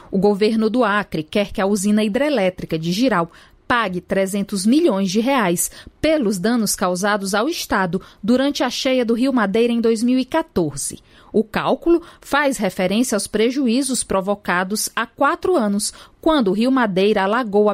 O governo do Acre quer que a usina hidrelétrica de Jirau pague 300 milhões de reais pelos danos causados ao estado durante a cheia do Rio Madeira em 2014. O cálculo faz referência aos prejuízos provocados há 4 anos, quando o Rio Madeira alagou a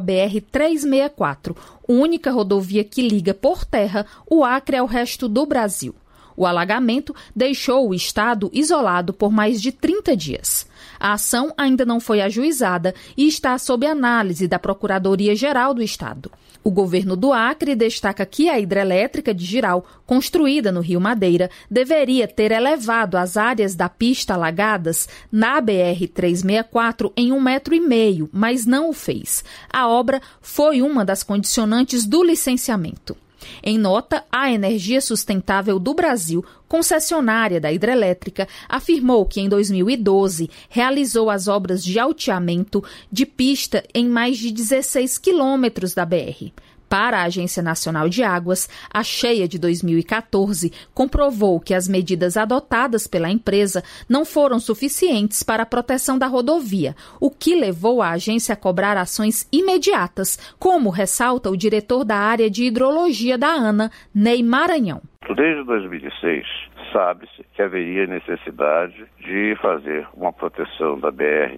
BR-364, única rodovia que liga por terra o Acre ao resto do Brasil. O alagamento deixou o estado isolado por mais de 30 dias. A ação ainda não foi ajuizada e está sob análise da Procuradoria-Geral do Estado. O governo do Acre destaca que a hidrelétrica de Jirau, construída no Rio Madeira, deveria ter elevado as áreas da pista alagadas na BR-364 em 1,5 metro, mas não o fez. A obra foi uma das condicionantes do licenciamento. Em nota, a Energia Sustentável do Brasil, concessionária da hidrelétrica, afirmou que em 2012 realizou as obras de alteamento de pista em mais de 16 quilômetros da BR. Para a Agência Nacional de Águas, a cheia de 2014 comprovou que as medidas adotadas pela empresa não foram suficientes para a proteção da rodovia, o que levou a agência a cobrar ações imediatas, como ressalta o diretor da área de hidrologia da ANA, Ney Maranhão. Desde 2006, sabe-se que haveria necessidade de fazer uma proteção da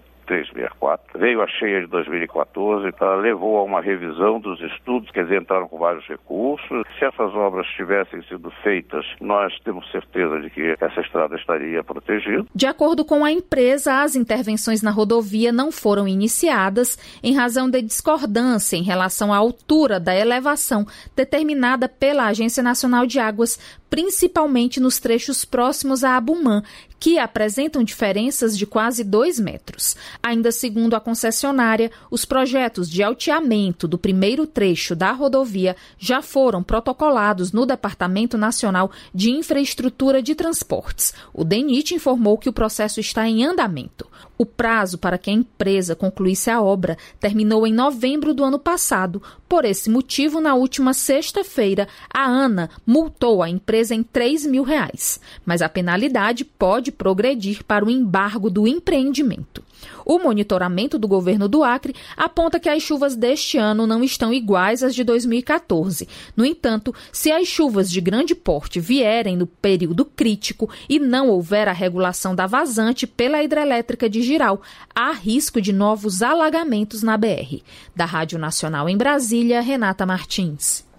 BR-364. Veio a cheia de 2014, levou a uma revisão dos estudos, quer dizer, entraram com vários recursos. Se essas obras tivessem sido feitas, nós temos certeza de que essa estrada estaria protegida. De acordo com a empresa, as intervenções na rodovia não foram iniciadas em razão de discordância em relação à altura da elevação determinada pela Agência Nacional de Águas, principalmente nos trechos próximos a Abumã, que apresentam diferenças de quase 2 metros. Ainda segundo a concessionária, os projetos de alteamento do primeiro trecho da rodovia já foram protocolados no Departamento Nacional de Infraestrutura de Transportes. O DENIT informou que o processo está em andamento. O prazo para que a empresa concluísse a obra terminou em novembro do ano passado. Por esse motivo, na última sexta-feira, a ANA multou a empresa em R$3 mil. Mas a penalidade pode progredir para o embargo do empreendimento. O monitoramento do governo do Acre aponta que as chuvas deste ano não estão iguais às de 2014. No entanto, se as chuvas de grande porte vierem no período crítico e não houver a regulação da vazante pela hidrelétrica de Jirau, há risco de novos alagamentos na BR. Da Rádio Nacional em Brasília, Renata Martins.